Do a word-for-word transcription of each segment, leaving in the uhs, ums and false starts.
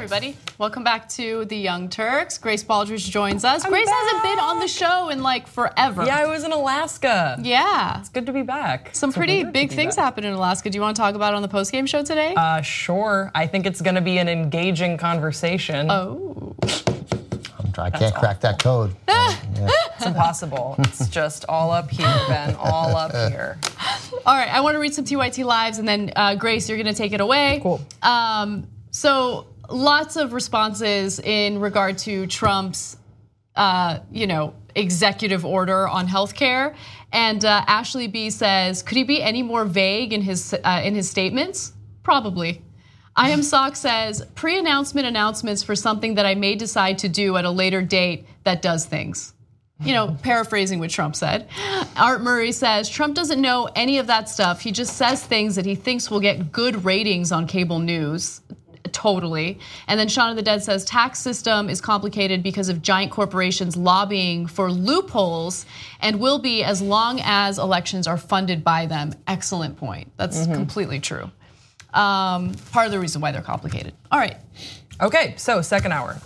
everybody. Welcome back to the Young Turks. Grace Baldridge joins us. I'm Grace back. hasn't been on the show in like forever. Yeah, I was in Alaska. Yeah. It's good to be back. Some it's pretty big things happened in Alaska. Do you want to talk about it on the postgame show today? Uh, sure. I think it's going to be an engaging conversation. Oh. I can't crack that code. Yeah. It's impossible. It's just all up here, Ben. All up here. All right, I want to read some T Y T Lives, and then uh, Grace, you're going to take it away. Cool. Um, so lots of responses in regard to Trump's, uh, you know, executive order on healthcare. And uh, Ashley B says, could he be any more vague in his uh, in his statements? Probably. I Am Sock says, pre-announcement announcements for something that I may decide to do at a later date that does things. You know, paraphrasing what Trump said. Art Murray says, Trump doesn't know any of that stuff. He just says things that he thinks will get good ratings on cable news. Totally. And then Shaun of the Dead says, tax system is complicated because of giant corporations lobbying for loopholes and will be as long as elections are funded by them. Excellent point. That's mm-hmm. completely true. Um, part of the reason why they're complicated. All right. Okay, so second hour.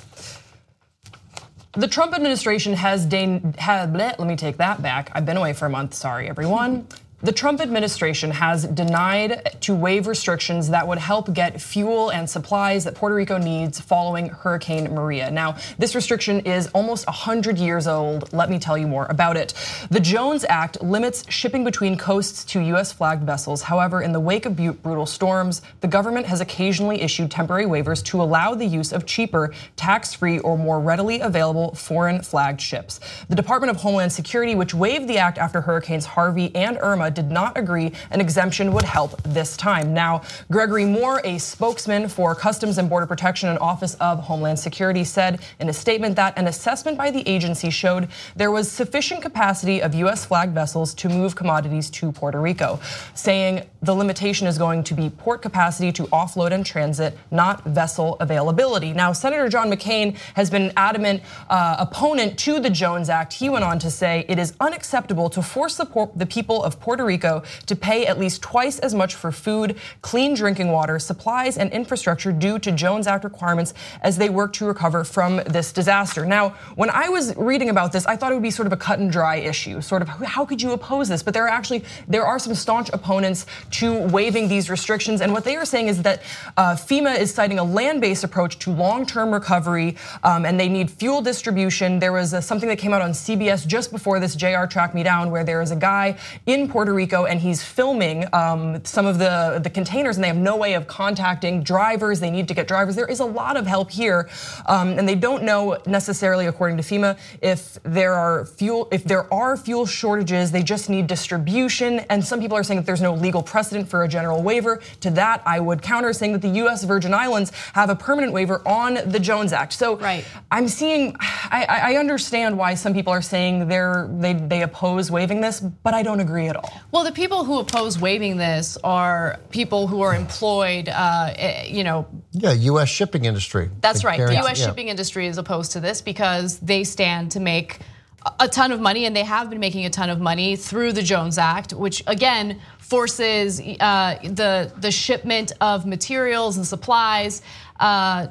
The Trump administration has deigned, had, bleh, let me take that back. I've been away for a month, sorry everyone. The Trump administration has denied to waive restrictions that would help get fuel and supplies that Puerto Rico needs following Hurricane Maria. Now, this restriction is almost one hundred years old. Let me tell you more about it. The Jones Act limits shipping between coasts to U S flagged vessels. However, in the wake of brutal storms, the government has occasionally issued temporary waivers to allow the use of cheaper, tax-free, or more readily available foreign flagged ships. The Department of Homeland Security, which waived the act after Hurricanes Harvey and Irma, did not agree an exemption would help this time. Now, Gregory Moore, a spokesman for Customs and Border Protection and Office of Homeland Security, said in a statement that an assessment by the agency showed there was sufficient capacity of U S flagged vessels to move commodities to Puerto Rico, saying the limitation is going to be port capacity to offload and transit, not vessel availability. Now, Senator John McCain has been an adamant uh, opponent to the Jones Act. He went on to say it is unacceptable to force the, the people of Puerto Rico to pay at least twice as much for food, clean drinking water, supplies, and infrastructure due to Jones Act requirements as they work to recover from this disaster. Now, when I was reading about this, I thought it would be sort of a cut and dry issue, sort of how could you oppose this? But there are actually, there are some staunch opponents to waiving these restrictions. And what they are saying is that uh, FEMA is citing a land-based approach to long-term recovery, um, and they need fuel distribution. There was a, something that came out on C B S just before this, J R tracked me down, where there is a guy in Puerto Rico and he's filming um, some of the, the containers, and they have no way of contacting drivers. They need to get drivers. There is a lot of help here, um, and they don't know necessarily, according to FEMA, if there are fuel if there are fuel shortages. They just need distribution. And some people are saying that there's no legal precedent for a general waiver. To that, I would counter, saying that the U S Virgin Islands have a permanent waiver on the Jones Act. So right. I'm seeing, I, I understand why some people are saying they're they they oppose waiving this, but I don't agree at all. Well, the people who oppose waiving this are people who are employed, uh, you know. Yeah, U S shipping industry. That's right. The U S yeah. shipping industry is opposed to this because they stand to make a ton of money, and they have been making a ton of money through the Jones Act, which again forces uh, the the shipment of materials and supplies uh,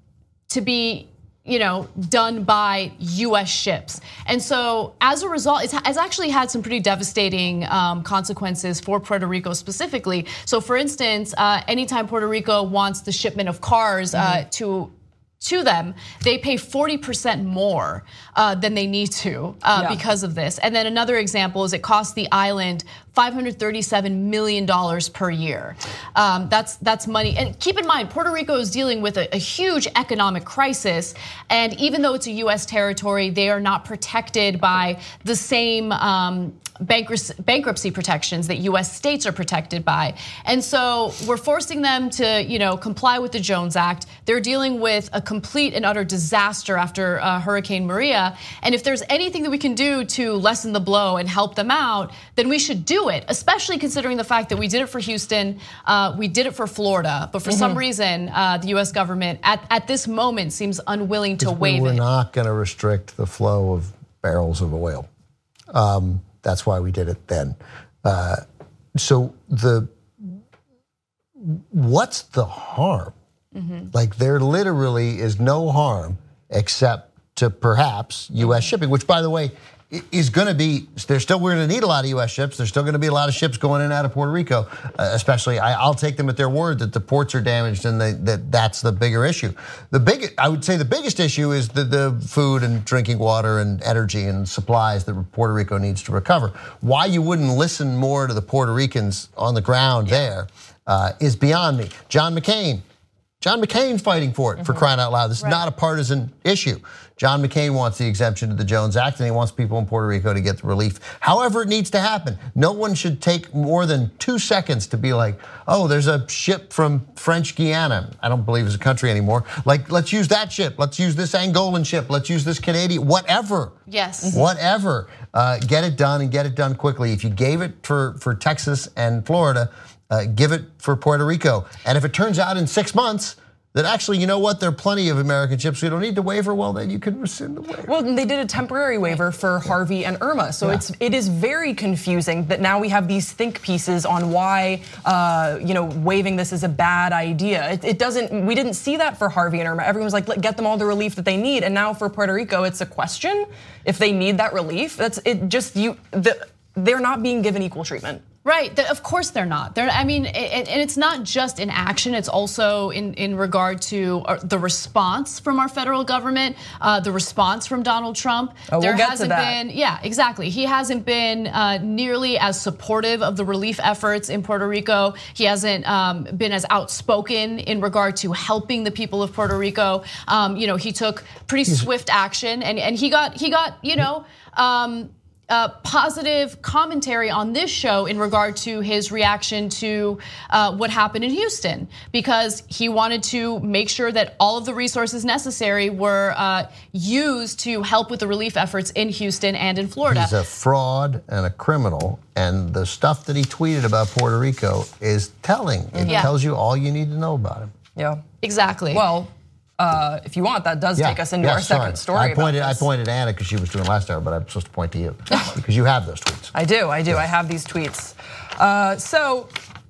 to be, you know, done by U S ships. And so as a result, it's, it's actually had some pretty devastating um, consequences for Puerto Rico specifically. So for instance, uh, anytime Puerto Rico wants the shipment of cars uh, mm-hmm. to to them, they pay forty percent more uh, than they need to uh, yeah. because of this. And then another example is it costs the island five hundred thirty-seven million dollars per year. Um, that's that's money. And keep in mind, Puerto Rico is dealing with a, a huge economic crisis. And even though it's a U S territory, they are not protected by the same um, bankruptcy protections that U S states are protected by. And so we're forcing them to, you know, comply with the Jones Act. They're dealing with a complete and utter disaster after uh, Hurricane Maria. And if there's anything that we can do to lessen the blow and help them out, then we should do it, especially considering the fact that we did it for Houston, uh, we did it for Florida, but for mm-hmm. some reason, uh, the U S government at, at this moment seems unwilling to waive we it. We're not gonna restrict the flow of barrels of oil. Um, That's why we did it then. Uh, so the what's the harm Mm-hmm. Like there literally is no harm except to perhaps U S shipping, which by the way, is going to be, there's still, we're going to need a lot of U S ships. There's still going to be a lot of ships going in and out of Puerto Rico, uh, especially, I, I'll take them at their word that the ports are damaged and they, that that's the bigger issue. The big, I would say the biggest issue is the, the food and drinking water and energy and supplies that Puerto Rico needs to recover. Why you wouldn't listen more to the Puerto Ricans on the ground yeah. there uh, is beyond me. John McCain. John McCain's fighting for it, mm-hmm. for crying out loud. This right. is not a partisan issue. John McCain wants the exemption to the Jones Act, and he wants people in Puerto Rico to get the relief. However it needs to happen. No one should take more than two seconds to be like, oh, there's a ship from French Guiana. I don't believe it's a country anymore. Like, let's use that ship. Let's use this Angolan ship. Let's use this Canadian, whatever. Yes. Whatever. Uh, get it done and get it done quickly. If you gave it for, for Texas and Florida, Uh, give it for Puerto Rico. And if it turns out in six months that actually, you know what, there are plenty of American ships, we don't need the waiver, well, then you can rescind the waiver. Well, they did a temporary waiver for Harvey and Irma. So yeah. it's, it is very confusing that now we have these think pieces on why, uh, you know, waiving this is a bad idea. It, it doesn't, we didn't see that for Harvey and Irma. Everyone was like, get them all the relief that they need. And now for Puerto Rico, it's a question if they need that relief. That's it just, you, the, they're not being given equal treatment. Right, of course they're not. They're, I mean, and it's not just in action, it's also in, in regard to the response from our federal government, uh, the response from Donald Trump. Oh, there we'll get hasn't to that. been, yeah, exactly. He hasn't been uh, nearly as supportive of the relief efforts in Puerto Rico. He hasn't um, been as outspoken in regard to helping the people of Puerto Rico. Um, you know, he took pretty swift action, and, and he got, he got, you know, um, Uh, positive commentary on this show in regard to his reaction to uh, what happened in Houston, because he wanted to make sure that all of the resources necessary were uh, used to help with the relief efforts in Houston and in Florida. He's a fraud and a criminal, and the stuff that he tweeted about Puerto Rico is telling. It yeah. tells you all you need to know about him. Yeah, exactly. Well. Uh, if you want, that does yeah, take us into yeah, our second sorry. story. I pointed, about I this. pointed Anna because she was doing last hour, but I'm supposed to point to you because you have those tweets. I do, I do. Yeah. I have these tweets. Uh, so.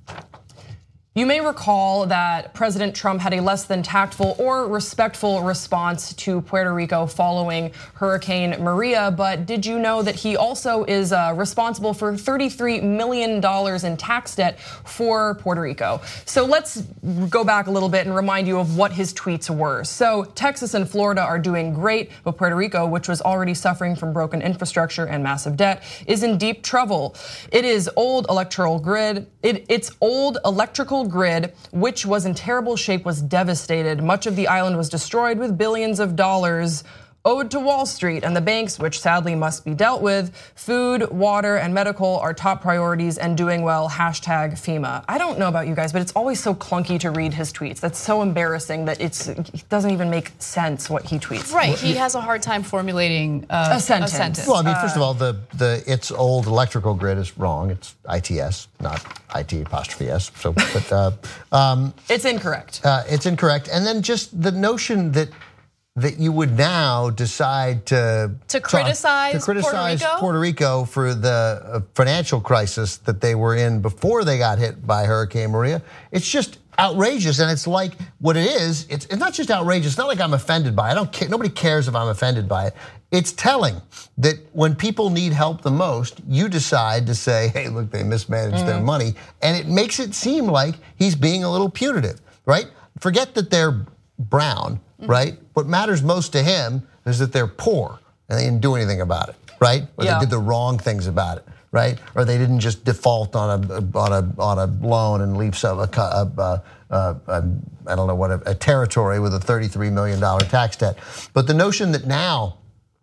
You may recall that President Trump had a less than tactful or respectful response to Puerto Rico following Hurricane Maria, but did you know that he also is responsible for thirty-three million dollars in tax debt for Puerto Rico? So let's go back a little bit and remind you of what his tweets were. So Texas and Florida are doing great, but Puerto Rico, which was already suffering from broken infrastructure and massive debt, is in deep trouble. It is old electoral grid. It, it's old electrical grid, which was in terrible shape, was devastated. Much of the island was destroyed with billions of dollars owed to Wall Street and the banks, which sadly must be dealt with. Food, water, and medical are top priorities and doing well, hashtag FEMA. I don't know about you guys, but it's always so clunky to read his tweets. That's so embarrassing that it's, it doesn't even make sense what he tweets. Right, he has a hard time formulating uh, a, sentence. a sentence. Well, I mean, first of all, the, the it's old electrical grid is wrong. It's I T S, not I T apostrophe S. So, but uh, um, it's incorrect. Uh, it's incorrect. And then just the notion that that you would now decide to to criticize, to criticize Puerto Rico? Puerto Rico for the financial crisis that they were in before they got hit by Hurricane Maria. It's just outrageous, and it's like what it is. It's, it's not just outrageous. It's not like I'm offended by it. I don't care. Nobody cares if I'm offended by it. It's telling that when people need help the most, you decide to say, "Hey, look, they mismanaged mm-hmm. their money," and it makes it seem like he's being a little punitive, right? Forget that they're brown. Right? What matters most to him is that they're poor and they didn't do anything about it, right? Or yeah. they did the wrong things about it, right? Or they didn't just default on a on a on a loan and leave some a, a, a, a I don't know what a, a territory with a thirty-three million dollars tax debt. But the notion that now,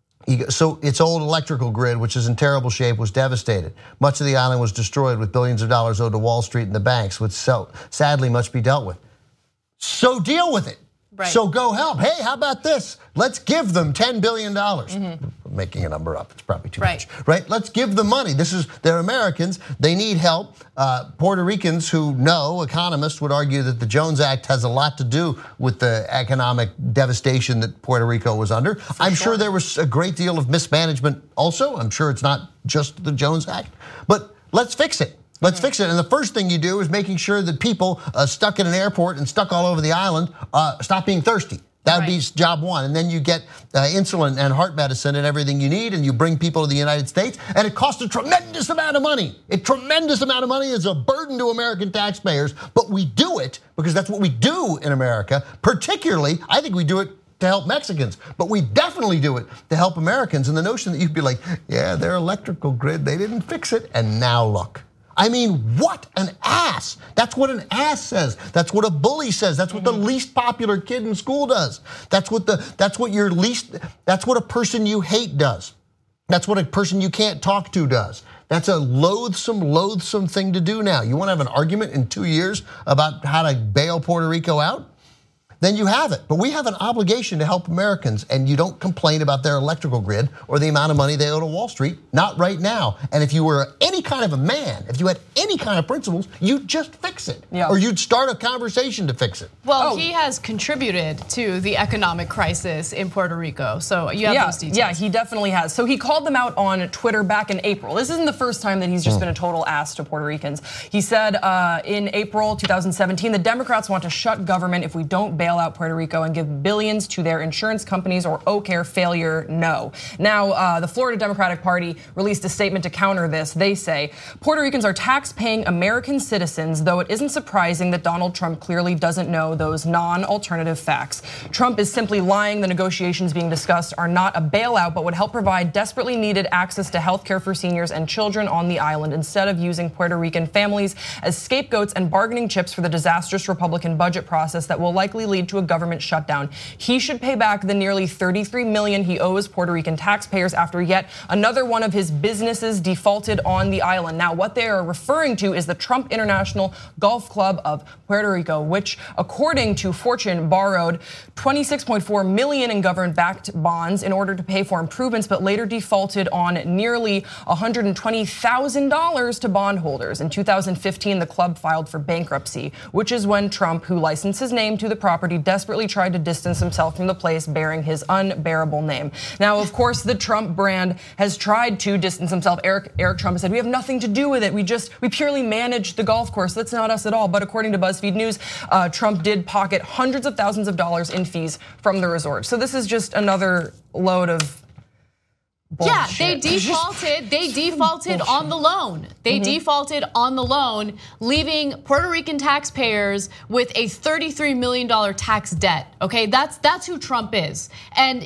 so its old electrical grid, which is in terrible shape, was devastated. Much of the island was destroyed with billions of dollars owed to Wall Street and the banks, which so sadly must be dealt with. So deal with it. Right. So go help. Hey, how about this? Let's give them ten billion dollars. Mm-hmm. I'm making a number up, it's probably too right. much, right? Let's give them money. This is, they're Americans, they need help. Uh, Puerto Ricans who know, economists would argue that the Jones Act has a lot to do with the economic devastation that Puerto Rico was under. For I'm sure. sure there was a great deal of mismanagement also. I'm sure it's not just the Jones Act, but let's fix it. Let's fix it. And the first thing you do is making sure that people uh, stuck in an airport and stuck all over the island uh, stop being thirsty. That would right. be job one. And then you get uh, insulin and heart medicine and everything you need, and you bring people to the United States, and it costs a tremendous amount of money. A tremendous amount of money is a burden to American taxpayers, but we do it because that's what we do in America. Particularly, I think we do it to help Mexicans, but we definitely do it to help Americans. And the notion that you'd be like, yeah, their electrical grid, they didn't fix it, and now look. I mean, what an ass. That's what an ass says. That's what a bully says. That's what the least popular kid in school does. That's what the that's what your least that's what a person you hate does. That's what a person you can't talk to does. That's a loathsome, loathsome thing to do now. You want to have an argument in two years about how to bail Puerto Rico out? Then you have it. But we have an obligation to help Americans, and you don't complain about their electrical grid or the amount of money they owe to Wall Street, not right now. And if you were any kind of a man, if you had any kind of principles, you'd just fix it. Yeah. Or you'd start a conversation to fix it. Well, oh. he has contributed to the economic crisis in Puerto Rico, so you have yeah, those details. Yeah, he definitely has. So he called them out on Twitter back in April. This isn't the first time that he's just mm. been a total ass to Puerto Ricans. He said uh, in April two thousand seventeen, the Democrats want to shut government if we don't bail out Puerto Rico and give billions to their insurance companies, or oh care failure, no. Now, uh, the Florida Democratic Party released a statement to counter this. They say, Puerto Ricans are tax-paying American citizens, though it isn't surprising that Donald Trump clearly doesn't know those non-alternative facts. Trump is simply lying. The negotiations being discussed are not a bailout, but would help provide desperately needed access to health care for seniors and children on the island, instead of using Puerto Rican families as scapegoats and bargaining chips for the disastrous Republican budget process that will likely lead to a government shutdown. He should pay back the nearly thirty-three million dollars he owes Puerto Rican taxpayers after yet another one of his businesses defaulted on the island. Now, what they are referring to is the Trump International Golf Club of Puerto Rico, which, according to Fortune, borrowed twenty-six point four million dollars in government-backed bonds in order to pay for improvements, but later defaulted on nearly one hundred twenty thousand dollars to bondholders. In two thousand fifteen, the club filed for bankruptcy, which is when Trump, who licensed his name to the property, desperately tried to distance himself from the place bearing his unbearable name. Now, of course, the Trump brand has tried to distance himself. Eric, Eric Trump has said, we have nothing to do with it. We just, we purely manage the golf course. That's not us at all. But according to BuzzFeed News, uh, Trump did pocket hundreds of thousands of dollars in fees from the resort. So this is just another load of bullshit. Yeah, they defaulted. They defaulted on the loan. They mm-hmm. defaulted on the loan, leaving Puerto Rican taxpayers with a thirty-three million dollars tax debt. Okay, that's that's who Trump is. And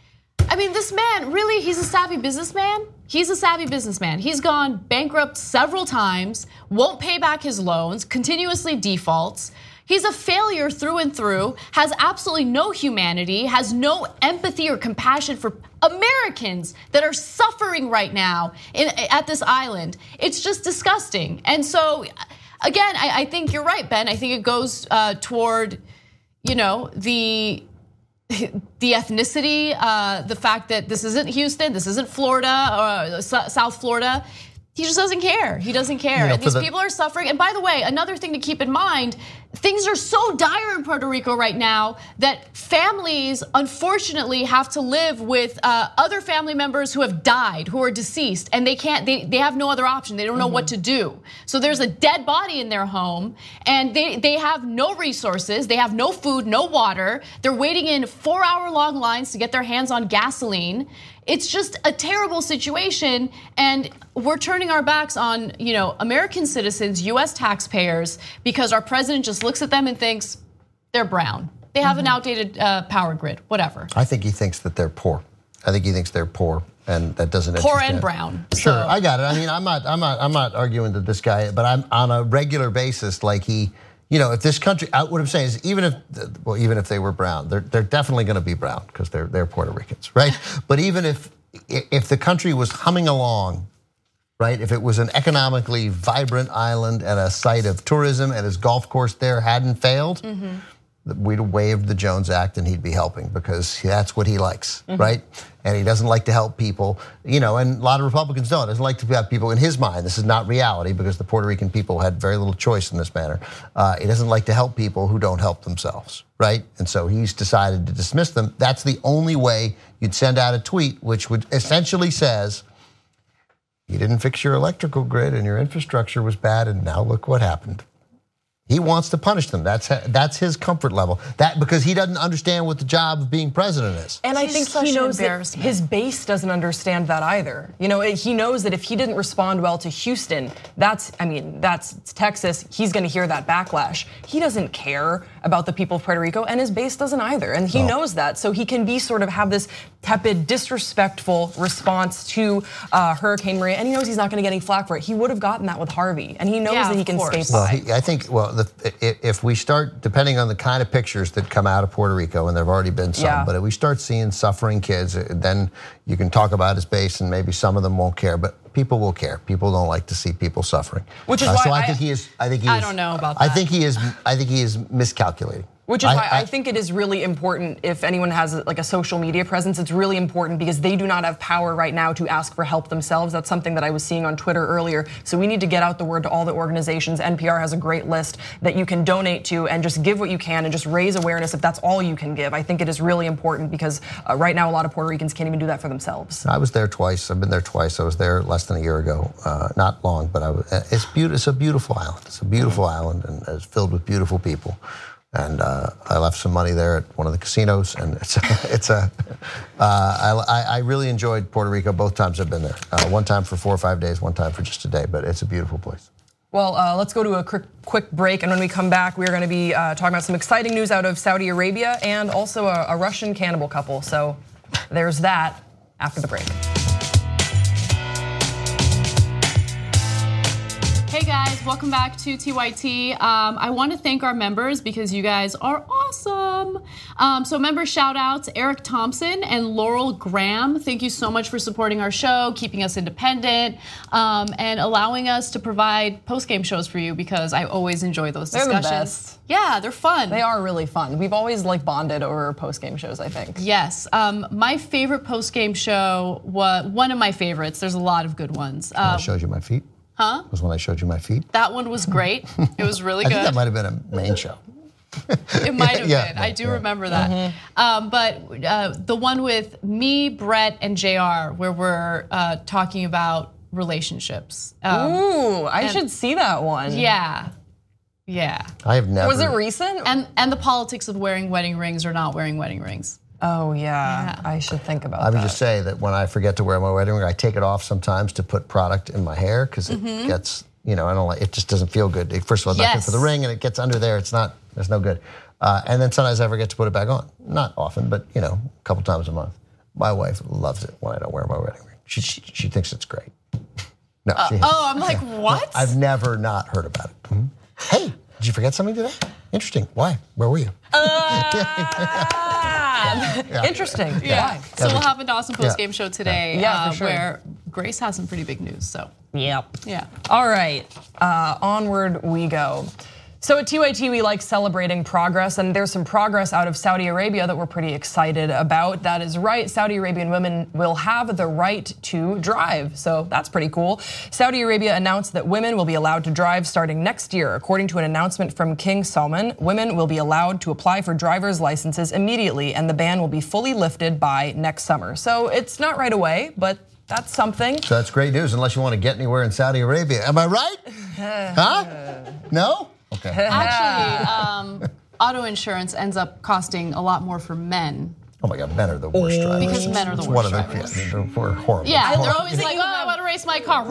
I mean, this man, really, he's a savvy businessman. He's a savvy businessman. He's gone bankrupt several times, won't pay back his loans, continuously defaults. He's a failure through and through, has absolutely no humanity, has no empathy or compassion for Americans that are suffering right now in, at this island. It's just disgusting. And so, again, I, I think you're right, Ben. I think it goes uh, toward, you know, the the ethnicity, uh, the fact that this isn't Houston, this isn't Florida or South Florida. He just doesn't care. He doesn't care. You know, and these the- people are suffering. And by the way, another thing to keep in mind, things are so dire in Puerto Rico right now that families, unfortunately, have to live with uh, other family members who have died, who are deceased, and they can't, they, they have no other option. They don't know mm-hmm. what to do. So there's a dead body in their home, and they, they have no resources. They have no food, no water. They're waiting in four hour long lines to get their hands on gasoline. It's just a terrible situation, and we're turning our backs on, you know, American citizens, U S taxpayers, because our president just looks at them and thinks they're brown. They have mm-hmm. an outdated uh, power grid, whatever. I think he thinks that they're poor. I think he thinks they're poor, and that doesn't poor and him. brown. Sure, so. I got it. I mean, I'm not, I'm not, I'm not arguing that this guy, but I'm on a regular basis, like he. You know, if this country, what I'm saying is, even if, well, even if they were brown, they're they're definitely going to be brown because they're they're Puerto Ricans, right? But even if if the country was humming along, right? If it was an economically vibrant island and a site of tourism, and his golf course there hadn't failed, mm-hmm. we'd have waived the Jones Act and he'd be helping because that's what he likes, mm-hmm. right? And he doesn't like to help people, you know, and a lot of Republicans don't. He doesn't like to have people, in his mind, this is not reality because the Puerto Rican people had very little choice in this matter. Uh, he doesn't like to help people who don't help themselves, right? And so he's decided to dismiss them. That's the only way you'd send out a tweet which would essentially says, you didn't fix your electrical grid and your infrastructure was bad, and now look what happened. He wants to punish them. That's that's his comfort level. That because he doesn't understand what the job of being president is. And I think he knows that his base doesn't understand that either. You know, he knows that if he didn't respond well to Houston, that's I mean, that's Texas. He's going to hear that backlash. He doesn't care about the people of Puerto Rico, and his base doesn't either. And he oh. knows that, so he can be sort of have this tepid, disrespectful response to uh, Hurricane Maria, and he knows he's not going to get any flack for it. He would have gotten that with Harvey, and he knows yeah, that he can skate by. Well, he, I think well. The, if we start, depending on the kind of pictures that come out of Puerto Rico, and there have already been some, yeah. but if we start seeing suffering kids, then you can talk about his base, and maybe some of them won't care, but people will care. People don't like to see people suffering. Which is uh, why so I, I think he is. I think he is. I don't know about that. I think he is. I think he is miscalculating. Which is why I, I think it is really important if anyone has like a social media presence, it's really important because they do not have power right now to ask for help themselves. That's something that I was seeing on Twitter earlier. So we need to get out the word to all the organizations. N P R has a great list that you can donate to and just give what you can and just raise awareness if that's all you can give. I think it is really important because right now a lot of Puerto Ricans can't even do that for themselves. I was there twice. I've been there twice. I was there less than a year ago. Uh, not long, but I was, it's beautiful. It's a beautiful island. It's a beautiful mm-hmm. island and it's filled with beautiful people. And uh, I left some money there at one of the casinos, and it's a, it's a. Uh, I, I really enjoyed Puerto Rico both times I've been there. Uh, one time for four or five days, one time for just a day, but it's a beautiful place. Well, uh, let's go to a quick, quick break, and when we come back, we are going to be uh, talking about some exciting news out of Saudi Arabia and also a, a Russian cannibal couple. So there's that after the break. Hey guys, welcome back to T Y T. Um, I want to thank our members because you guys are awesome. Um, so member shout outs, Eric Thompson and Laurel Graham. Thank you so much for supporting our show, keeping us independent, um, and allowing us to provide post-game shows for you because I always enjoy those discussions. They're the best. Yeah, they're fun. They are really fun. We've always like bonded over post-game shows, I think. Yes, um, my favorite post-game show was one of my favorites. There's a lot of good ones. Um, I showed you my feet. Huh? Was when I showed you my feet. That one was great. It was really good. I think that might have been a main show. It might have yeah, been. Yeah, I do yeah. remember that. Mm-hmm. Um, but uh, the one with me, Brett, and J R, where we're uh, talking about relationships. Um, Ooh, I should see that one. Yeah. Yeah. I have never. Was it recent? And and the politics of wearing wedding rings or not wearing wedding rings. Oh yeah. yeah, I should think about that. I would just say that when I forget to wear my wedding ring, I take it off sometimes to put product in my hair because it mm-hmm. gets, you know, I don't like, it just doesn't feel good. First of all, it's yes. not good for the ring and it gets under there. It's not, it's no good. Uh, and then sometimes I forget to put it back on. Not often, but you know, a couple times a month. My wife loves it when I don't wear my wedding ring. She she, she thinks it's great. No, uh, she oh, I'm like, what? No, I've never not heard about it. Mm-hmm. Hey, did you forget something today? Interesting. Why? Where were you? Uh... Yeah. Interesting. Yeah. Why? So we'll have an awesome post-game yeah. show today yeah, uh, for sure. where Grace has some pretty big news. So. Yep. Yeah. All right. Uh, onward we go. So at T Y T, we like celebrating progress, and there's some progress out of Saudi Arabia that we're pretty excited about. That is right, Saudi Arabian women will have the right to drive, so that's pretty cool. Saudi Arabia announced that women will be allowed to drive starting next year. According to an announcement from King Salman, women will be allowed to apply for driver's licenses immediately, and the ban will be fully lifted by next summer. So it's not right away, but that's something. So that's great news, unless you want to get anywhere in Saudi Arabia. Am I right? Huh? No? Okay. Actually, um, auto insurance ends up costing a lot more for men. Oh my God, men are the worst drivers. Because men are the worst One drivers. Of the, yeah, we're horrible. Yeah, horrible. they're always like, oh, I want to race my car.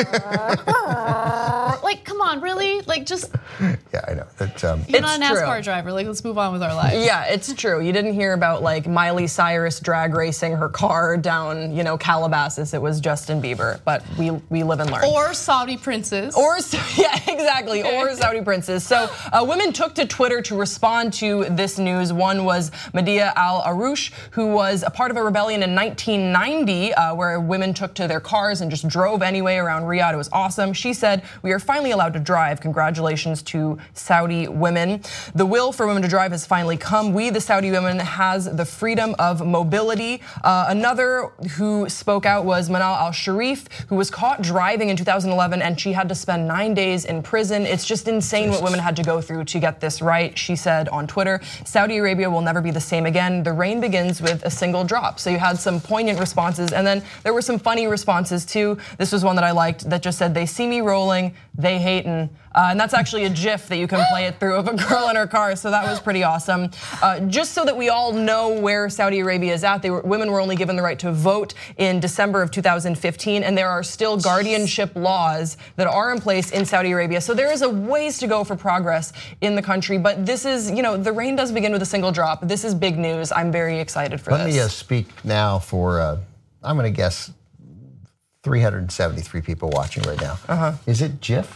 Like, come on, really? Like, just. Yeah, I know. It, um, You're not a NASCAR true. driver. Like, let's move on with our lives. Yeah, it's true. You didn't hear about like Miley Cyrus drag racing her car down, you know, Calabasas. It was Justin Bieber. But we we live and learn. Or Saudi princes. Or yeah, exactly. Or Saudi princes. So uh, women took to Twitter to respond to this news. One was Medea Al Aroush, who was a part of a rebellion in nineteen ninety, uh, where women took to their cars and just drove anyway around Riyadh. It was awesome. She said, "We are finally allowed to drive. Congratulations to Saudi women. The will for women to drive has finally come. We, the Saudi women, has the freedom of mobility. Uh, another who spoke out was Manal al-Sharif, who was caught driving in two thousand eleven, and she had to spend nine days in prison. It's just insane what women had to go through to get this right. She said on Twitter, Saudi Arabia will never be the same again. The rain begins with a single drop. So you had some poignant responses, and then there were some funny responses too. This was one that I liked that just said, they see me rolling, they hatin'. Uh, and that's actually a GIF that you can play it through of a girl in her car, so that was pretty awesome. Uh, just so that we all know where Saudi Arabia is at, they were, women were only given the right to vote in December of two thousand fifteen, and there are still guardianship laws that are in place in Saudi Arabia. So there is a ways to go for progress in the country, but this is, you know, the rain does begin with a single drop. This is big news. I'm very excited for Let this. Let me uh, speak now for, uh, I'm gonna guess, three hundred seventy-three people watching right now. Uh-huh. Is it GIF?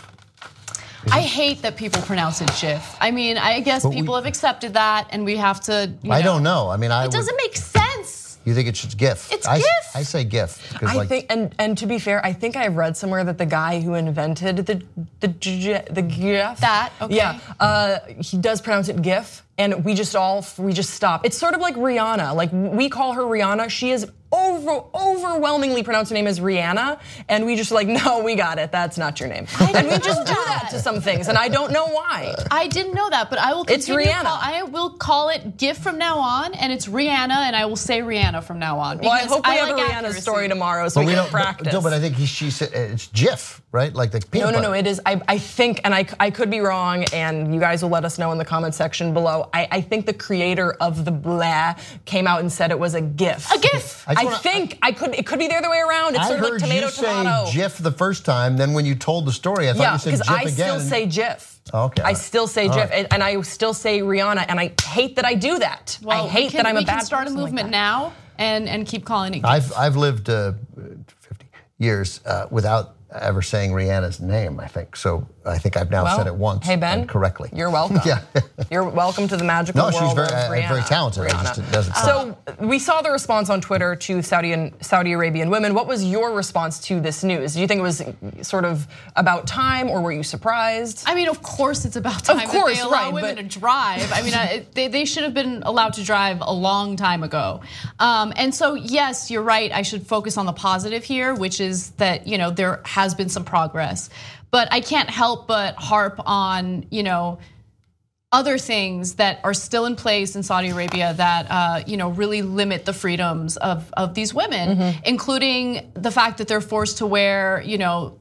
I hate that people pronounce it GIF. I mean, I guess But people we- have accepted that, and we have to. You I know, don't know. I mean, I It would- doesn't make sense. You think it's just GIF? It's I, GIF. I say GIF. 'cause I like, think, and and to be fair, I think I read somewhere that the guy who invented the the G- the GIF, That, okay. yeah, uh, he does pronounce it GIF, and we just all we just stop. It's sort of like Rihanna. Like we call her Rihanna. She is over overwhelmingly pronounced her name as Rihanna, and we just like, no, we got it. That's not your name, and we just do that to some things, and I don't know why. I didn't know that, but I will It's continue. Rihanna. Call, I will call it GIF from now on, and it's Rihanna, and I will say Rihanna from now on. Well, I because hope we have like a Rihanna accuracy. story tomorrow, so but we, we can don't. practice. But, no, but I think he, she said it's GIF, right? Like the peanut No, no, butter. no, it is, I, I think, and I, I could be wrong, and you guys will let us know in the comment section below. I, I think the creator of the blah came out and said it was a GIF. A GIF. I I, just wanna- think, I could, it could be the other way around. It's I sort of heard like tomato, you say tomato. GIF the first time. Then when you told the story, I thought Yeah, you said because GIF I again. still and- say GIF. Okay, I all right. still say All GIF, right. and I still say Rihanna, and I hate that I do that. Well, I hate we can, that I'm a we bad can start a person like movement that. now and and keep calling it GIF. I've I've lived uh, fifty years uh, without ever saying Rihanna's name. I think so. I think I've now Well, said it once. Hey Ben, and correctly. You're welcome. Yeah. You're welcome to the magical No, world she's very, of uh, Rihanna. very talented. It Rihanna. just it doesn't So we saw the response on Twitter to Saudi and Saudi Arabian women. What was your response to this news? Do you think it was sort of about time, or were you surprised? I mean, of course, it's about time course, that they allow right, women but- to drive. I mean, I, they, they should have been allowed to drive a long time ago. Um, and so, yes, you're right. I should focus on the positive here, which is that, you know, there has been some progress. But I can't help but harp on, you know, other things that are still in place in Saudi Arabia that uh, you know, really limit the freedoms of of these women, mm-hmm. including the fact that they're forced to wear, you know,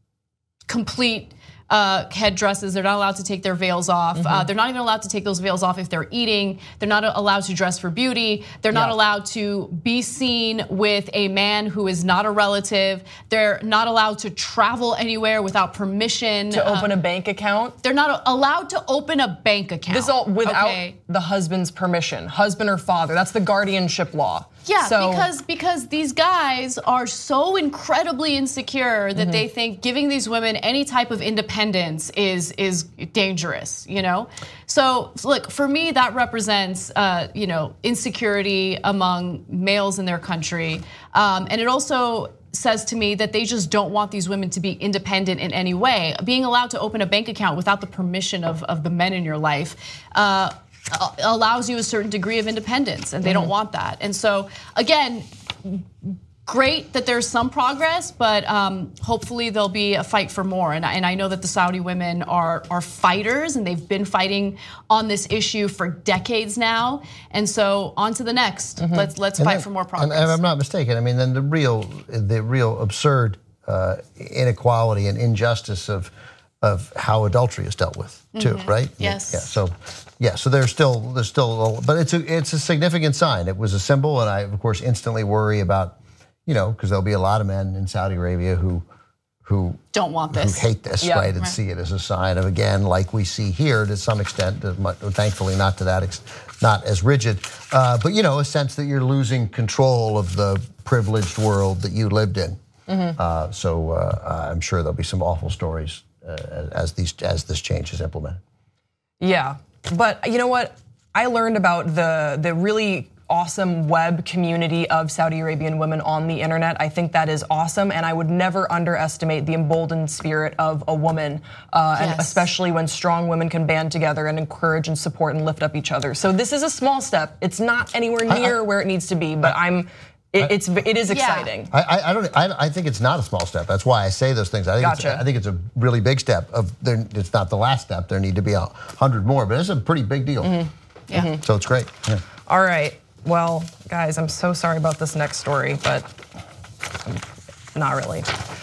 complete uh, headdresses. They're not allowed to take their veils off. Mm-hmm. Uh, they're not even allowed to take those veils off if they're eating. They're not allowed to dress for beauty. They're not yeah. allowed to be seen with a man who is not a relative. They're not allowed to travel anywhere without permission. To open uh, a bank account? They're not allowed to open a bank account. This is all without okay. the husband's permission, husband or father. That's the guardianship law. Yeah, so, because because these guys are so incredibly insecure that mm-hmm. they think giving these women any type of independence is is dangerous, you know? So look, for me that represents uh, you know, insecurity among males in their country. Um, and it also says to me that they just don't want these women to be independent in any way. Being allowed to open a bank account without the permission of, of the men in your life uh, allows you a certain degree of independence, and they mm-hmm. don't want that. And so, again, great that there's some progress, but um, hopefully there'll be a fight for more. And, and I know that the Saudi women are are fighters, and they've been fighting on this issue for decades now. And so, on to the next. Mm-hmm. Let's let's and fight then, for more progress. And if I'm not mistaken, I mean, then the real the real absurd uh, inequality and injustice of of how adultery is dealt with too, mm-hmm. right? Yes. Yeah. So, yeah. So there's still there's still, but it's a it's a significant sign. It was a symbol, and I of course instantly worry about, you know, because there'll be a lot of men in Saudi Arabia who who don't want this, who hate this, yeah, right, and right. see it as a sign of, again, like we see here to some extent, thankfully not to that extent, not as rigid, uh, but you know, a sense that you're losing control of the privileged world that you lived in. Mm-hmm. Uh, so uh, I'm sure there'll be some awful stories uh, as these as this change is implemented. Yeah, but you know what? I learned about the the really awesome web community of Saudi Arabian women on the internet. I think that is awesome, and I would never underestimate the emboldened spirit of a woman, uh, yes. and especially when strong women can band together and encourage and support and lift up each other. So this is a small step. It's not anywhere near I, I, where it needs to be, but I'm. It, it's it is exciting. Yeah. I, I don't. I, I think it's not a small step. That's why I say those things. I think gotcha. it's, I think it's a really big step. Of there, it's not the last step. There need to be a hundred more, but it's a pretty big deal. Mm-hmm. Yeah. Mm-hmm. So it's great. Yeah. All right. Well, guys, I'm so sorry about this next story, but not really.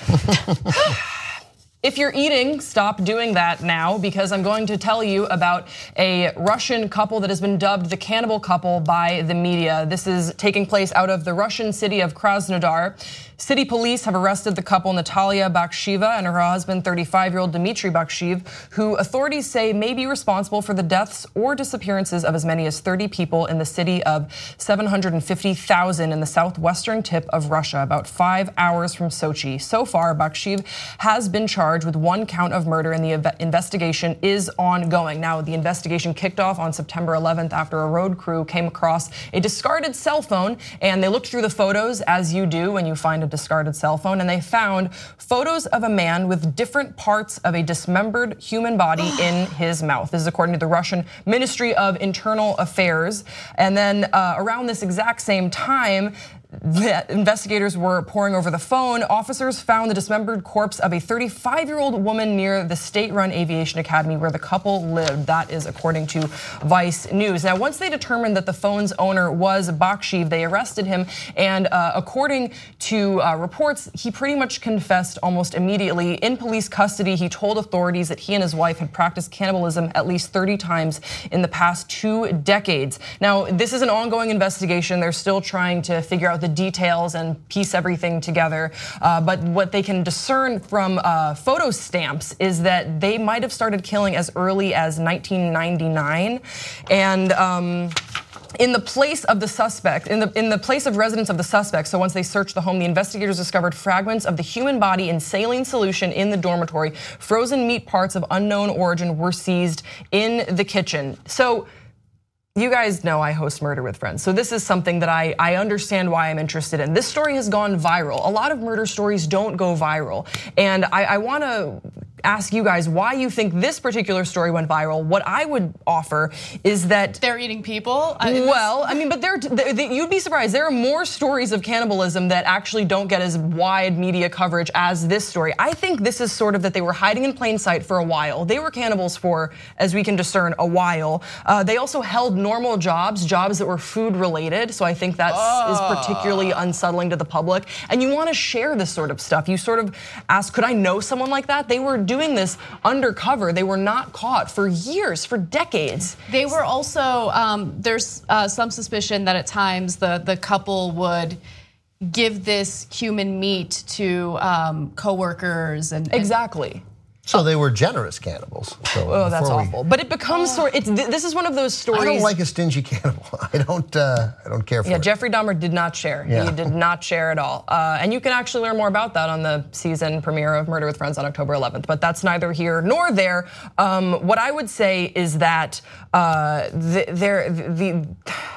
If you're eating, stop doing that now, because I'm going to tell you about a Russian couple that has been dubbed the cannibal couple by the media. This is taking place out of the Russian city of Krasnodar. City police have arrested the couple Natalia Bakshiva and her husband, thirty-five-year-old Dmitry Bakshiv, who authorities say may be responsible for the deaths or disappearances of as many as thirty people in the city of seven hundred fifty thousand in the southwestern tip of Russia, about five hours from Sochi. So far, Bakshiv has been charged with one count of murder, and the investigation is ongoing. Now, the investigation kicked off on September eleventh after a road crew came across a discarded cell phone, and they looked through the photos, as you do when you find a discarded cell phone, and they found photos of a man with different parts of a dismembered human body in his mouth. This is according to the Russian Ministry of Internal Affairs. And then uh, around this exact same time, the investigators were poring over the phone. Officers found the dismembered corpse of a thirty-five-year-old woman near the state-run aviation academy where the couple lived. That is according to Vice News. Now, once they determined that the phone's owner was Bakshiv, they arrested him, and uh, according to uh, reports, he pretty much confessed almost immediately. In police custody, he told authorities that he and his wife had practiced cannibalism at least thirty times in the past two decades. Now, this is an ongoing investigation. They're still trying to figure out the details and piece everything together. Uh, but what they can discern from uh, photo stamps is that they might have started killing as early as nineteen ninety-nine. And um, in the place of the suspect, in the in the place of residence of the suspect, so once they searched the home, the investigators discovered fragments of the human body in saline solution in the dormitory. Frozen meat parts of unknown origin were seized in the kitchen. So you guys know I host Murder with Friends, so this is something that I, I understand why I'm interested in. This story has gone viral. A lot of murder stories don't go viral, and I, I wanna ask you guys why you think this particular story went viral. What I would offer is that they're eating people. Well, I mean, but they're, they, you'd be surprised. There are more stories of cannibalism that actually don't get as wide media coverage as this story. I think this is sort of that they were hiding in plain sight for a while. They were cannibals for, as we can discern, a while. Uh, they also held normal jobs, jobs that were food related. So I think that oh. is particularly unsettling to the public. And you want to share this sort of stuff. You sort of ask, could I know someone like that? They were doing doing this undercover. They were not caught for years, for decades. They were also, um, there's uh, some suspicion that at times the, the couple would give this human meat to um, coworkers and, and exactly. So they were generous cannibals. So oh, that's we, awful. But it becomes oh. sort. It's this is one of those stories. I don't like a stingy cannibal. I don't. Uh, I don't care for yeah, it. Yeah, Jeffrey Dahmer did not share. Yeah. He did not share at all. Uh, and you can actually learn more about that on the season premiere of Murder with Friends on October eleventh. But that's neither here nor there. Um, what I would say is that uh, the, there the.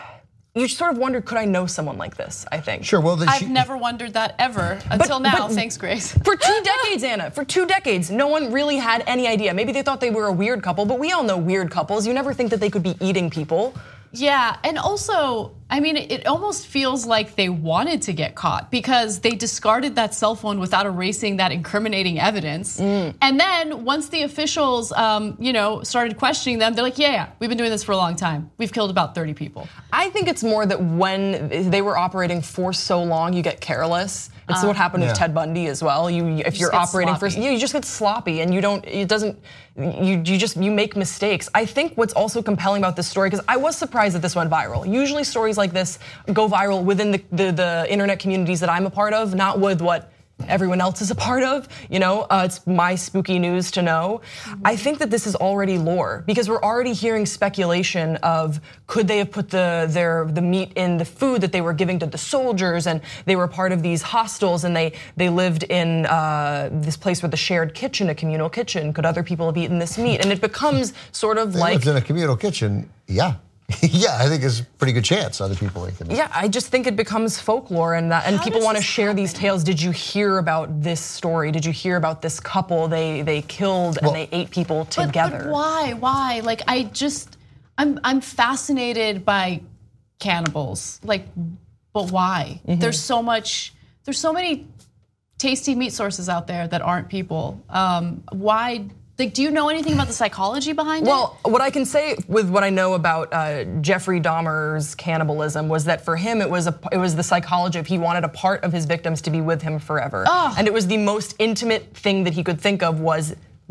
You sort of wondered, could I know someone like this? I think. Sure. Well, I've she, never wondered that ever until but, now. But thanks, Grace. For two decades, Anna. For two decades, no one really had any idea. Maybe they thought they were a weird couple, but we all know weird couples. You never think that they could be eating people. Yeah, and also, I mean, it almost feels like they wanted to get caught because they discarded that cell phone without erasing that incriminating evidence. Mm. And then once the officials, um, you know, started questioning them, they're like, yeah, yeah, we've been doing this for a long time. We've killed about thirty people. I think it's more that when they were operating for so long, you get careless. It's uh, what happened yeah. with Ted Bundy as well. You, if you you're operating sloppy. for, you just get sloppy, and you don't. It doesn't. You you just you make mistakes. I think what's also compelling about this story, because I was surprised that this went viral. Usually stories like this go viral within the, the the internet communities that I'm a part of, not with what everyone else is a part of. You know, uh, it's my spooky news to know. Mm-hmm. I think that this is already lore because we're already hearing speculation of could they have put the their the meat in the food that they were giving to the soldiers, and they were part of these hostels, and they they lived in uh, this place with a shared kitchen, a communal kitchen. Could other people have eaten this meat? And it becomes sort of they like lived in a communal kitchen. Yeah. Yeah, I think there's a pretty good chance other people like them. Yeah, I just think it becomes folklore and that, and How people does want to this share these happen? tales. Did you hear about this story? Did you hear about this couple? They they killed Well- and they ate people But, together. but why? Why? Like I just, I'm I'm fascinated by cannibals. Like, but why? Mm-hmm. There's so much. There's so many tasty meat sources out there that aren't people. Um, why? Like, do you know anything about the psychology behind Well, it? what I can say with what I know about uh, Jeffrey Dahmer's cannibalism was that for him it was a it was the psychology of he wanted a part of his victims to be with him forever, Ugh. and it was the most intimate thing that he could think of was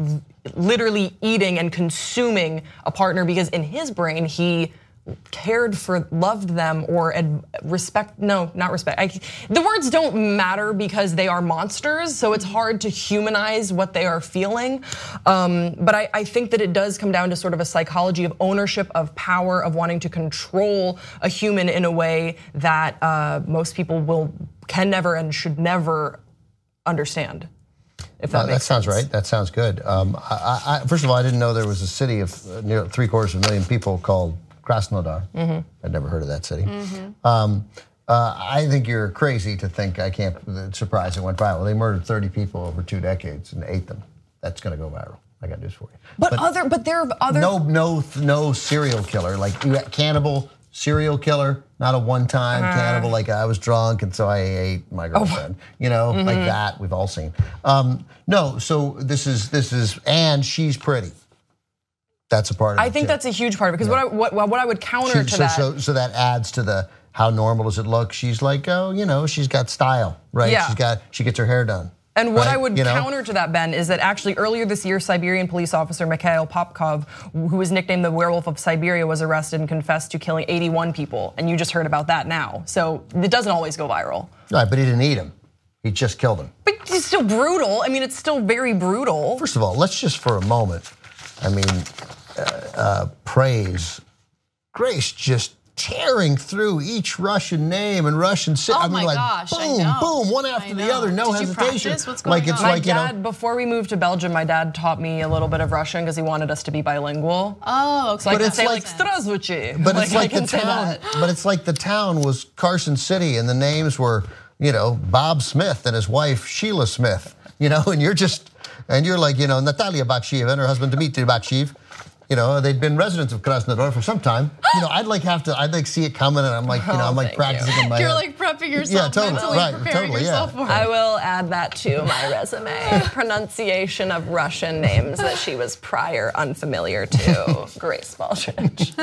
literally eating and consuming a partner because in his brain he cared for, loved them, or ad, respect, no, not respect. I, the words don't matter because they are monsters, so it's hard to humanize what they are feeling. Um, but I, I think that it does come down to sort of a psychology of ownership, of power, of wanting to control a human in a way that uh, most people will, can never and should never understand. If that Uh, makes that sounds sense. right. That sounds good. Um, I, I, first of all, I didn't know there was a city of uh, near three quarters of a million people called Krasnodar. Mm-hmm. I'd never heard of that city. Um, uh, I think you're crazy to think I can't. It's surprised it went viral. They murdered thirty people over two decades and ate them. That's going to go viral. I got news for you. But, other, but there are other. No, no, no serial killer like you got cannibal serial killer, not a one-time Uh-huh. cannibal like I was drunk and so I ate my girlfriend. You know, Mm-hmm. like that we've all seen. Um, no, so this is this is and she's pretty. That's a part of it. I think too. that's a huge part of it because what I what, what I would counter She- to so, that. so so that adds to the how normal does it look? She's like, oh, you know, she's got style, right? Yeah. She's got she gets her hair done. And what right? I would You know? counter to that, Ben, is that actually earlier this year, Siberian police officer Mikhail Popkov, who was nicknamed the Werewolf of Siberia, was arrested and confessed to killing eighty-one people. And you just heard about that now. So it doesn't always go viral. Right, but he didn't eat him. He just killed him. But it's still brutal. I mean, it's still very brutal. First of all, let's just for a moment, I mean, uh, uh, praise Grace just tearing through each Russian name and Russian city. Oh I mean, my like gosh, I boom, know. boom, one after I the know. other, no Did you hesitation. practice? What's like going it's on? My like you know. dad, before we moved to Belgium, my dad taught me a little bit of Russian because he wanted us to be bilingual. Oh, okay. So I But can it's say like- like "Здравствуйте." But it's I like the can say town. that. But it's like the town was Carson City, and the names were, you know, Bob Smith and his wife Sheila Smith. You know, and you're just, and you're like, you know, Natalia Bakshieva and her husband Dmitry Bakshiv. You know, they'd been residents of Krasnodar for some time. You know, I'd like have to, I'd like see it coming, and I'm like, you know, I'm like thank practicing in my You're head. like prepping yourself Yeah, totally, mentally, right, preparing totally, yourself yeah. for it. I will add that to my resume. Pronunciation of Russian names that she was prior unfamiliar to. Grace Baldridge.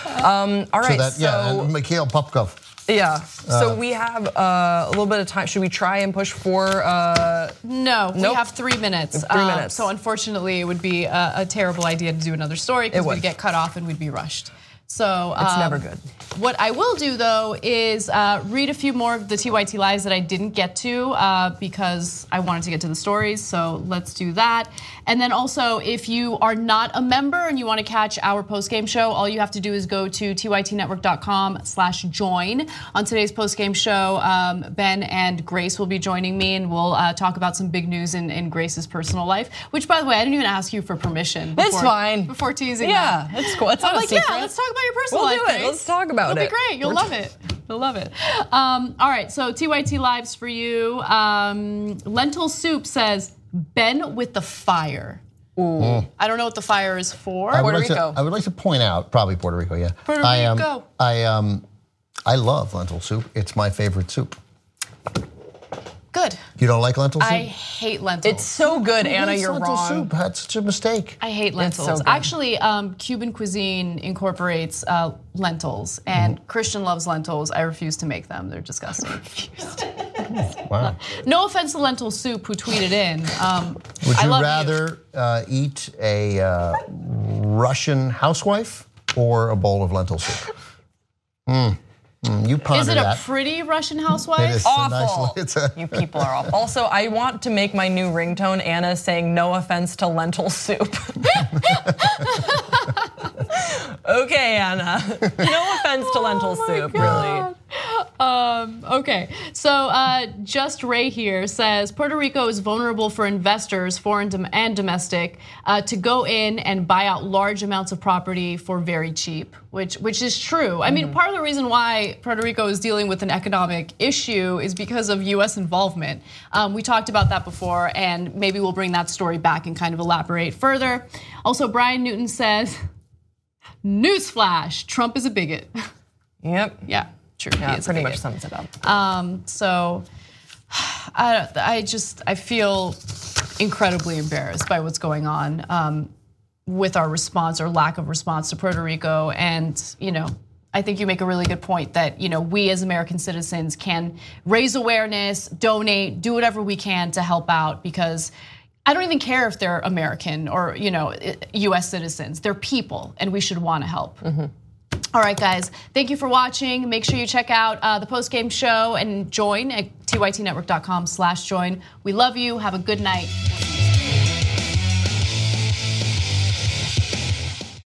Um, all So right, that, so, yeah, and Mikhail Popkov. yeah. So we have uh, a little bit of time. Should we try and push for? Uh, No, we Nope. have three minutes. Three Um, minutes. So unfortunately, it would be a, a terrible idea to do another story because It would. we'd get cut off and we'd be rushed. So It's um, never good. What I will do though is uh, read a few more of the T Y T lives that I didn't get to uh, because I wanted to get to the stories. So let's do that. And then also, if you are not a member and you want to catch our post-game show, all you have to do is go to T Y T network dot com slash join. On today's post-game show, um, Ben and Grace will be joining me, and we'll uh, talk about some big news in, in Grace's personal life. Which, by the way, I didn't even ask you for permission. It's before- fine. Before teasing yeah, that. it's cool. It's I'm not a like, secret. yeah, let's talk about your personal We'll life, do it. Grace. Let's talk about It'll it. be great. You'll We're love it. You'll love it. Um, all right, so T Y T Lives for you. Um, Lentil Soup says, Ben with the fire. Ooh. I don't know what the fire is for. I would Puerto like to- Rico. I would like to point out, probably Puerto Rico, yeah. Puerto I, um, Rico. I um, I love lentil soup. It's my favorite soup. Good. You don't like lentil soup? I hate lentils. It's so good, Who Anna. hates You're lentil wrong. soup? That's such a mistake. I hate lentils. so good. Actually, um, Cuban cuisine incorporates uh, lentils, and Mm-hmm. Christian loves lentils. I refuse to make them. They're disgusting. Wow. No offense to lentil soup who tweeted in. Um, Would I you love rather uh, eat a uh, Russian housewife or a bowl of lentil soup? Mm. Mm, you ponder Is it a that. pretty Russian housewife? It is a Awful. nice. It's a, You people are awful. Also, I want to make my new ringtone Anna saying no offense to lentil soup. Okay, Anna. No offense to lentil soup, really. Um, okay, so uh, Just Ray here says Puerto Rico is vulnerable for investors, foreign and domestic, uh, to go in and buy out large amounts of property for very cheap, which which is true. I mean, mm-hmm. part of the reason why Puerto Rico is dealing with an economic issue is because of U S involvement. Um, we talked about that before, and maybe we'll bring that story back and kind of elaborate further. Also, Brian Newton says, newsflash, Trump is a bigot. Yep. Yeah. True. Yeah, pretty much sums it up. Um, so I, I just I feel incredibly embarrassed by what's going on um, with our response or lack of response to Puerto Rico. And you know, I think you make a really good point that you know we as American citizens can raise awareness, donate, do whatever we can to help out, because I don't even care if they're American or you know U S citizens. They're people, and we should want to help. Mm-hmm. All right, guys, thank you for watching. Make sure you check out uh, the post-game show and join at T Y T network dot com slash join. We love you. Have a good night.